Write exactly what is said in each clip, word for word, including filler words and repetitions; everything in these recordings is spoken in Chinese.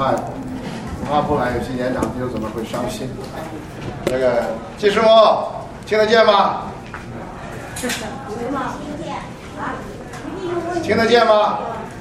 怕怕不来，有些年长弟兄怎么会伤心？这个季师傅听得见吗？听得见吗？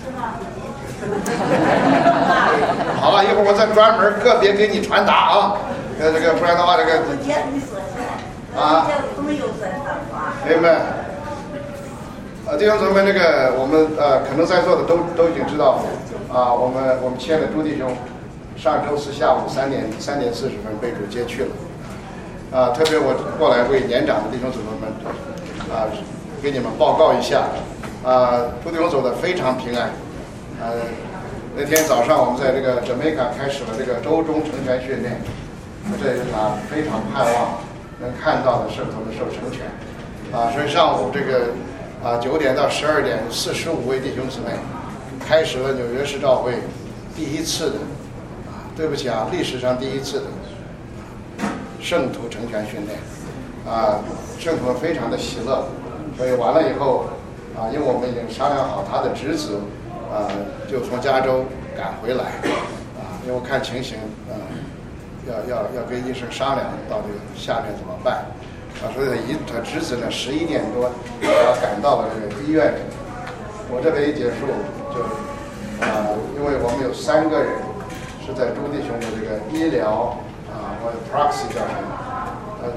好了，一会儿我再专门个别给你传达啊，呃，这个不然的话，这个啊，明白。啊，弟兄姊妹，那个我们呃，可能在座的都都已经知道，啊，我们我们亲爱的朱弟兄，上周四下午三点三点四十分被主接去了，啊，特别我过来为年长的弟兄姊妹们，啊，给你们报告一下，啊，朱弟兄走得非常平安，呃、啊，那天早上我们在这个jamaica美卡开始了这个周中成全训练，这也是他非常盼望能看到的圣徒们受成全，啊，所以上午这个。啊，九点到十二点，四十五位弟兄姊妹开始了纽约市教会第一次的，啊，对不起啊，历史上第一次的圣徒成全训练，啊，圣徒们非常的喜乐，所以完了以后，啊，因为我们已经商量好他的侄子，啊，就从加州赶回来，啊，因为我看情形，啊，要要要跟医生商量到底下面怎么办。啊，所以他一他侄子呢，十一点多，他赶到了这个医院。我这边一结束，就啊，因为我们有三个人是在朱弟兄的这个医疗啊，或者 proxy 叫什么？呃，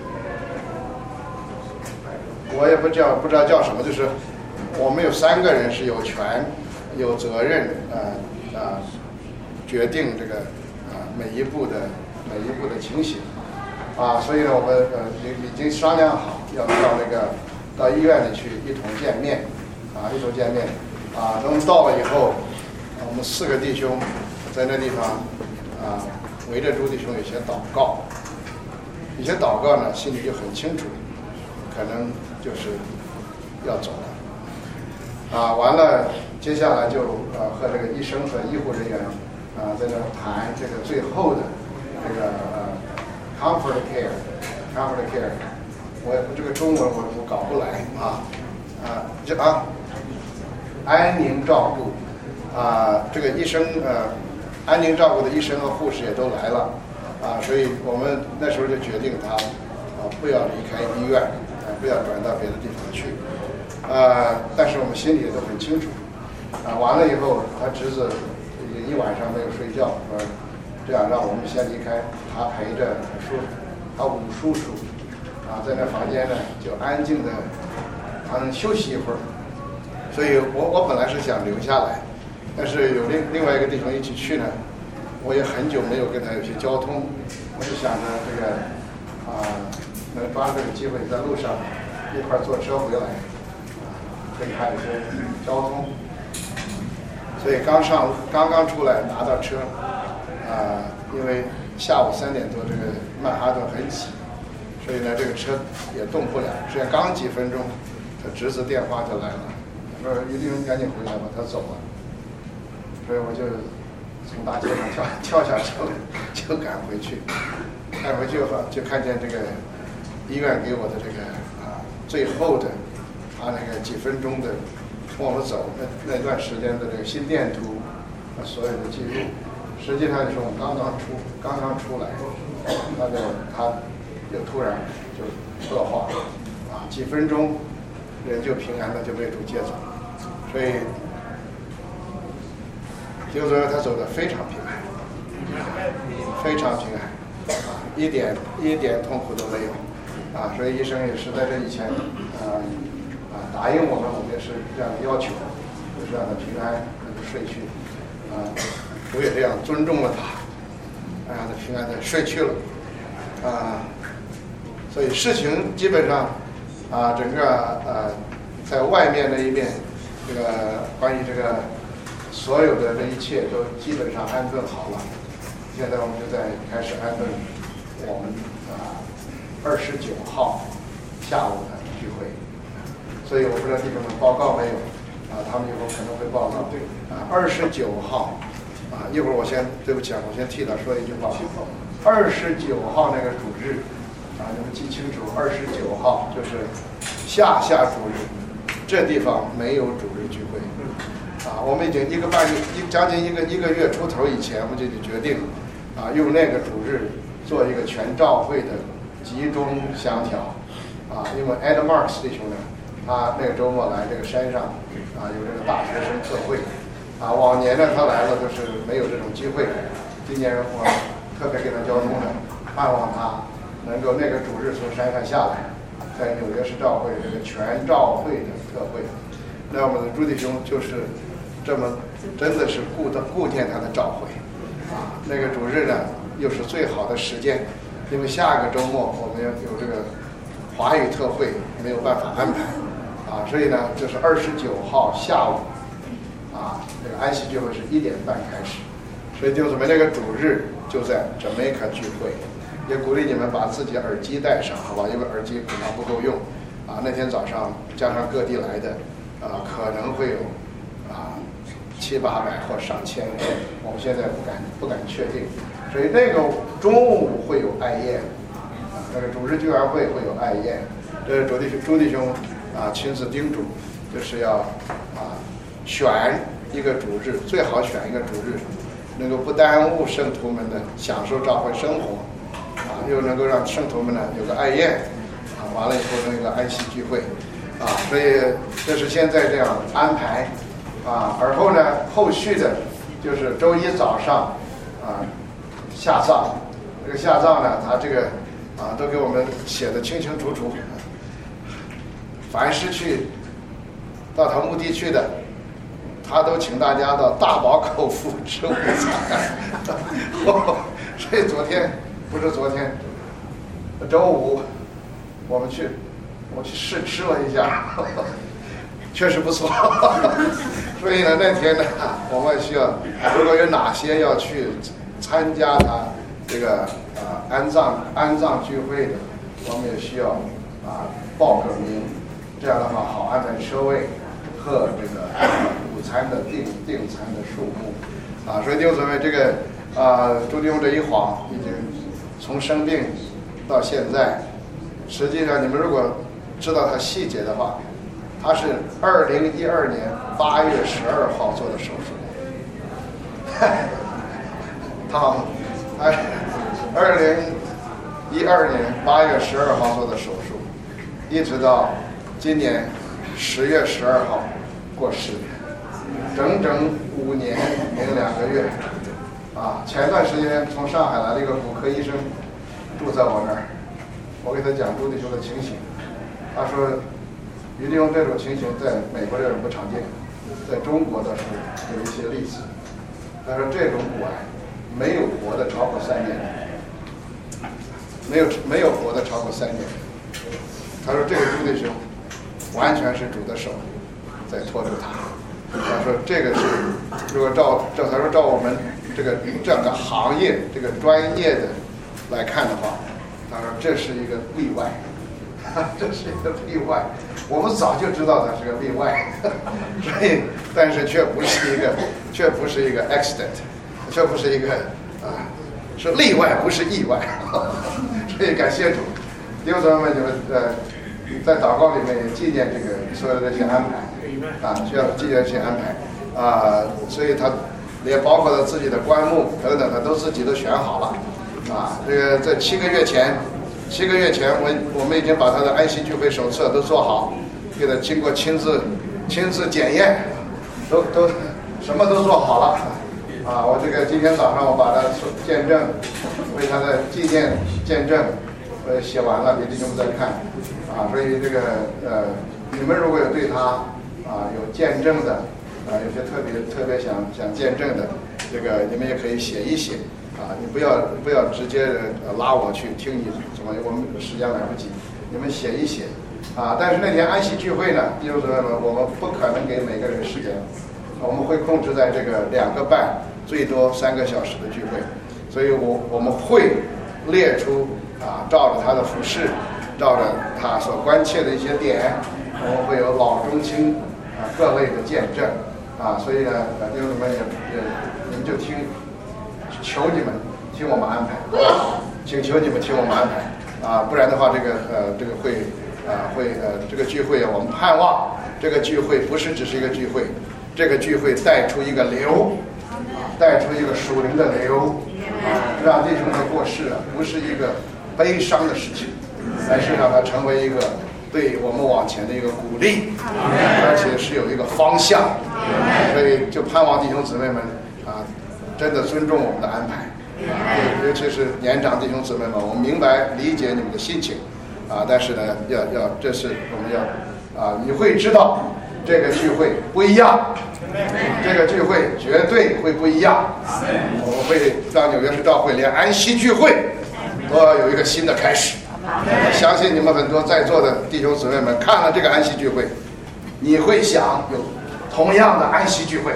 我也不叫不知道叫什么，就是我们有三个人是有权、有责任，呃啊，决定这个啊每一步的每一步的情形。啊，所以呢，我们呃已已经商量好要到那个到医院里去一同见面，啊，一同见面，啊，等我们到了以后，啊、我们四个弟兄在那地方啊围着朱弟兄有些祷告，有些祷告呢心里就很清楚，可能就是要走了，啊，完了接下来就呃和这个医生和医护人员啊在那谈这个最后的这个呃。Comfort care, comfort care， 我这个中文我我搞不来啊啊这啊安宁照顾啊，这个医生呃安宁照顾的医生和护士也都来了啊，所以我们那时候就决定他啊不要离开医院啊，不要转到别的地方去啊，但是我们心里也都很清楚啊，完了以后他侄子一晚上没有睡觉，说这样让我们先离开，他陪着叔，他五叔叔，啊，在那房间呢就安静的，他能休息一会儿。所以我我本来是想留下来，但是有另另外一个弟兄一起去呢，我也很久没有跟他有些交通，我就想着这个啊，能抓这个机会在路上一块坐车回来，啊，跟他有些交通。所以刚上刚刚出来拿到车。啊，因为下午三点多这个曼哈顿很挤，所以呢这个车也动不了。只有刚几分钟，他侄子电话就来了，说于弟兄赶紧回来吧，他走了。所以我就从大街上跳跳下车来，就赶回去。赶回去后就看见这个医院给我的这个啊最后的他那个几分钟的从我们走那那段时间的这个心电图啊所有的记录。实际上就是我们刚刚出刚刚出来，那就他就突然就恶化了啊，几分钟人就平安的就被主接走，所以就是说他走得非常平安，非常平安啊，一点一点痛苦都没有啊，所以医生也是在这以前啊啊答应我们，我们也是这样的要求，就是让他平安能够睡去啊。我也这样尊重了他，让他平安的睡去了，啊，所以事情基本上啊，整个呃，在外面的一面，这个关于这个所有的这一切都基本上安顿好了。现在我们就在开始安顿我们啊二十九号下午的聚会，所以我不知道弟兄们报告没有啊？他们以后可能会报告啊，二十九号。啊，一会儿我先对不起啊，我先替他说一句话。二十九号那个主日，啊，你们记清楚，二十九号就是下下主日，这地方没有主日聚会， 啊，我们已经一个半月，一将近一个一个月出头以前，我们就决定啊，用那个主日做一个全教会的集中相调啊，因为 Ed Marks 弟兄呢，他那个周末来这个山上啊，有这个大学生特会啊，往年呢他来了都是没有这种机会，今年我特别给他交通了，盼望他能够那个主日从山上下来，在纽约市教会这个全教会的特会，那我们的朱弟兄就是这么真的是顾的顾念他的教会啊，那个主日呢又是最好的时间，因为下个周末我们有这个华语特会没有办法安排啊，所以呢就是二十九号下午啊，这个安息聚会是一点半开始，所以弟兄姊妹那个主日就在 Jamaica 聚会，也鼓励你们把自己耳机带上，好吧？因为耳机恐怕不够用啊。那天早上加上各地来的啊，可能会有啊七八百或上千人，我们现在不敢不敢确定。所以那个中午会有爱宴，啊，那个主日聚会会有爱宴，这是朱弟兄朱弟兄啊亲自叮嘱，就是要啊选一个主日，最好选一个主日，能够不耽误圣徒们的享受教会生活，啊，又能够让圣徒们呢有个爱宴，啊，完了以后能有个安息聚会，啊，所以这是现在这样安排，啊，而后呢后续的就是周一早上啊下葬，这个下葬呢他这个啊都给我们写的清清楚楚，凡是去到他墓地去的，他都请大家到大饱口福吃午餐。所以昨天不是昨天，周五我们去我去试吃了一下，确实不错。所以呢那天呢，我们需要如果有哪些要去参加他这个啊安葬安葬聚会的，我们也需要啊报个名，这样的话好安排车位和这个午餐的订订餐的数目啊，所以弟兄姊妹，这个啊朱弟兄这一晃已经从生病到现在，实际上你们如果知道他细节的话，他是二零一二年八月十二号做的手术，他哎二零一二年八月十二号做的手术，一直到今年十月十二号过世，整整五年零两个月啊！前段时间从上海来了一个骨科医生，住在我那儿，我给他讲朱弟兄的情形，他说于弟兄这种情形在美国这种不常见，在中国倒是有一些例子。他说这种骨癌没有活的超过三年，没有没有活的超过三年。他说这个朱弟兄完全是主的手在拖住他。他说这个是如果照照他说照我们这个整个行业这个专业的来看的话，他说这是一个例外，这是一个例外。我们早就知道它是个例外，所以但是却不是一个却不是一个 accident， 却不是一个啊是例外不是意外，所以感谢主。弟兄姊妹们，你们呃在祷告里面也纪念这个所有的这些安排啊，需要纪念这些安排啊，所以他也包括了自己的棺木等等，他都自己都选好了啊。这个在七个月前，七个月前我我们已经把他的安息聚会手册都做好，给他经过亲自亲自检验，都都什么都做好了啊。我这个今天早上我把他见证为他的纪念见证呃写完了，给弟兄们再看啊。所以这个呃你们如果有对他啊有见证的啊，有些特别特别想想见证的，这个你们也可以写一写啊，你不要不要直接拉我去听你怎么，我们时间来不及，你们写一写啊。但是那天安息聚会呢，弟兄姊妹们，我们不可能给每个人时间，我们会控制在这个两个半最多三个小时的聚会，所以我我们会列出啊，照着他的服事，照着他所关切的一些点，我们会有老中青啊各类的见证啊，所以呢，弟兄姊妹也也你们就听，求你们听我们安排，请求你们听我们安排啊，不然的话，这个呃这个会啊会呃这个聚会啊，我们盼望这个聚会不是只是一个聚会， 这个聚会带出一个流，带出一个属灵的流，让弟兄的过世啊不是一个悲伤的事情，而是让它成为一个对我们往前的一个鼓励，而且是有一个方向。所以就盼望弟兄姊妹们啊，真的尊重我们的安排，尤其是年长弟兄姊妹们，我们明白理解你们的心情啊，但是呢，要要这是我们要啊，你会知道这个聚会不一样，这个聚会绝对会不一样。我们会让纽约市教会连安息聚会都要有一个新的开始。我相信你们很多在座的弟兄姊妹们看了这个安息聚会，你会想有同样的安息聚会。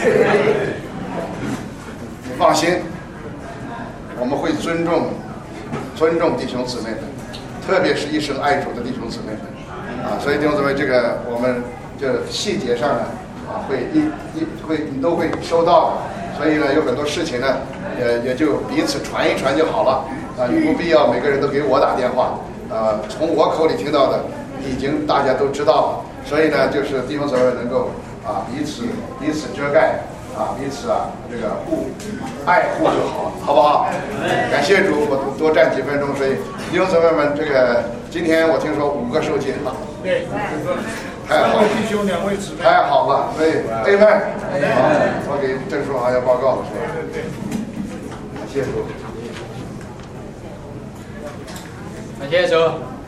你放心，我们会尊重尊重弟兄姊妹们，特别是一生爱主的弟兄姊妹们啊。所以弟兄姊妹，这个我们这细节上呢啊，会一一会你都会收到的。所以呢，有很多事情呢，也也就彼此传一传就好了啊，你不必要每个人都给我打电话啊。从我口里听到的，已经大家都知道了。所以呢，就是弟兄姊妹能够啊彼此彼此遮盖啊，彼此啊这个互爱护就好了，好不好？感谢主，我多占几分钟。所以弟兄姊妹们，这个今天我听说五个受浸了， 对， 太好了， 弟兄两位姊妹， 太好了，所以 Amen。好，我给郑叔还要报告了，是吧？ 对对。 感谢主。 感谢主，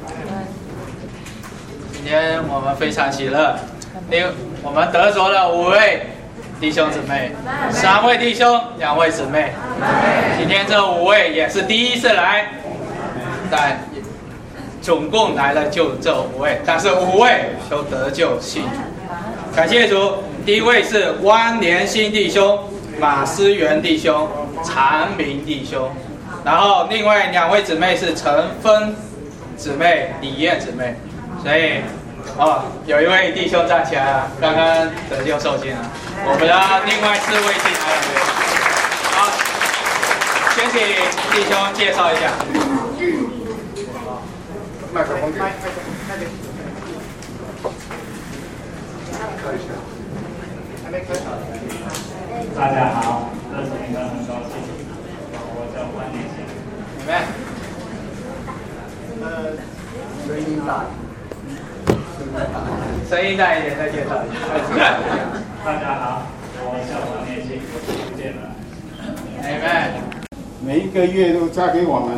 今天我们非常喜乐，因为我们得着了五位弟兄姊妹，三位弟兄，两位姊妹。今天这五位也是第一次来，但总共来了就这五位，但是五位都得救信主。感谢主，第一位是汪连新弟兄、马思源弟兄、常明弟兄。然后另外两位姊妹是陈芬姊妹、李燕姊妹，所以哦，有一位弟兄站起来了，刚刚得救受浸了。我们要另外四位进来了。好，先请弟兄介绍一下。 麦克风给。 大家好，这是一个很高兴，我叫关念贤。 你们， 呃， 声音大， 声音大一点，再介绍一下。 大家好，我叫关念贤，不见了。 你们， 每一个月都加给我们。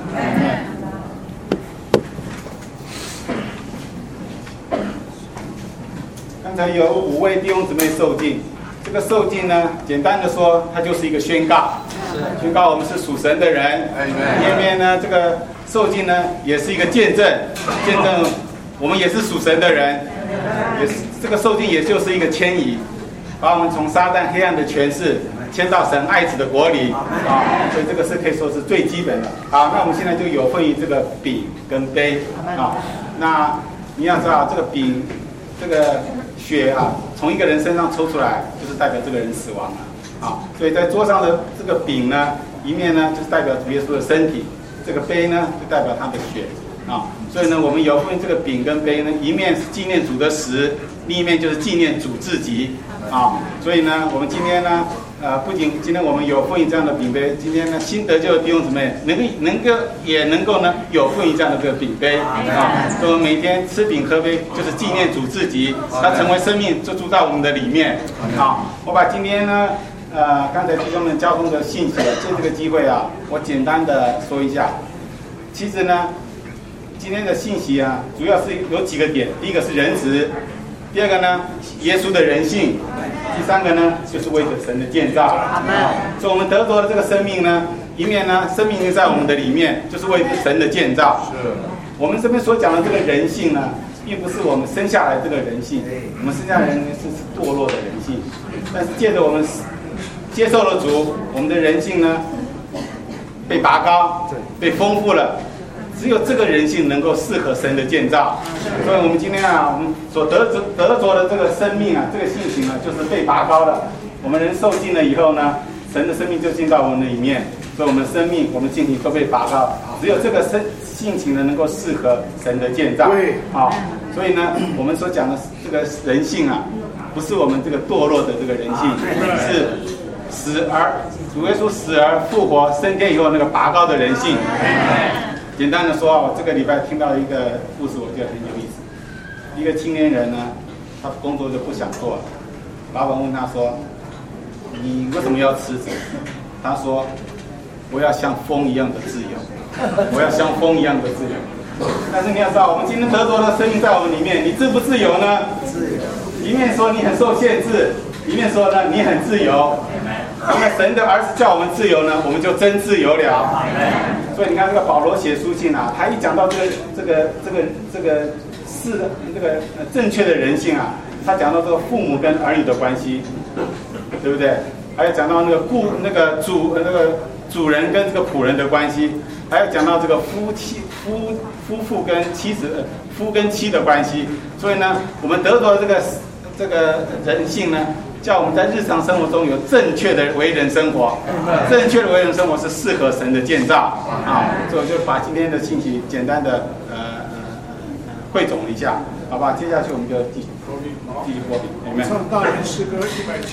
刚才有五位弟兄姊妹受浸，这个受浸呢，简单的说，它就是一个宣告，宣告我们是属神的人。里面呢，这个受浸呢，也是一个见证，见证我们也是属神的人，也是这个受浸也就是一个迁移，把我们从撒旦黑暗的权势迁到神爱子的国里啊，所以这个是可以说是最基本的。好，那我们现在就有份于这个饼跟杯啊，那你要知道这个饼，这个血啊，从一个人身上抽出来，就是代表这个人死亡了啊。所以在桌上的这个饼呢，一面呢就是代表主耶稣的身体，这个杯呢就代表他的血啊。所以呢，我们有份这个饼跟杯呢，一面是纪念主的死，另一面就是纪念主自己啊。所以呢，我们今天呢。呃，不仅今天我们有份于这样的饼杯，今天呢，新得救的弟兄姊妹能够能够也能够呢有份于这样的这个饼杯啊，所以我们每天吃饼喝杯，就是纪念主自己，他成为生命就住在我们的里面啊。我把今天呢，呃，刚才弟兄们交通的信息，借这个机会啊，我简单的说一下。其实呢，今天的信息啊，主要是有几个点，第一个是人子，第二个呢，耶稣的人性。第三个呢，就是为着神的建造。所以我们得着的这个生命呢，一面呢，生命就在我们的里面，就是为着神的建造。是。我们这边所讲的这个人性呢，并不是我们生下来这个人性，我们生下来人是是堕落的人性，但是借着我们接受了主，我们的人性呢，被拔高，被丰富了。只有这个人性能够适合神的建造，所以我们今天啊，我们所得着得着的这个生命啊，这个性情啊，就是被拔高的。我们人受浸了以后呢，神的生命就进到我们的里面，所以我们的生命、我们的性情都被拔高。只有这个生性情呢，能够适合神的建造。对，好，所以呢，我们所讲的这个人性啊， 不是我们这个堕落的这个人性，是死而主耶稣死而复活升天以后那个拔高的人性。简单的说，我这个礼拜听到一个故事，我觉得很有意思。一个青年人呢，他工作就不想做了，老板问他说：“你为什么要辞职？”他说：“我要像风一样的自由，我要像风一样的自由。”但是你要知道，我们今天得着的生命在我们里面，你自不自由呢？自由。一面说你很受限制，一面说呢你很自由。因为神的儿子叫我们自由呢，我们就真自由了。所以你看这个保罗写书信啊，他一讲到这个这个这个这个是这个正确的人性啊，他讲到这个父母跟儿女的关系，对不对？还有讲到那个雇那个主那个主人跟这个仆人的关系，还有讲到这个夫妻夫夫妇跟妻子夫跟妻的关系。所以呢，我们得着这个这个人性呢，叫我们在日常生活中有正确的为人生活，正确的为人生活是适合神的建造啊。所以我就把今天的信息简单的呃呃汇总一下，好吧？接下去我们就继续继续播比，有没有？ 唱大人诗歌一百。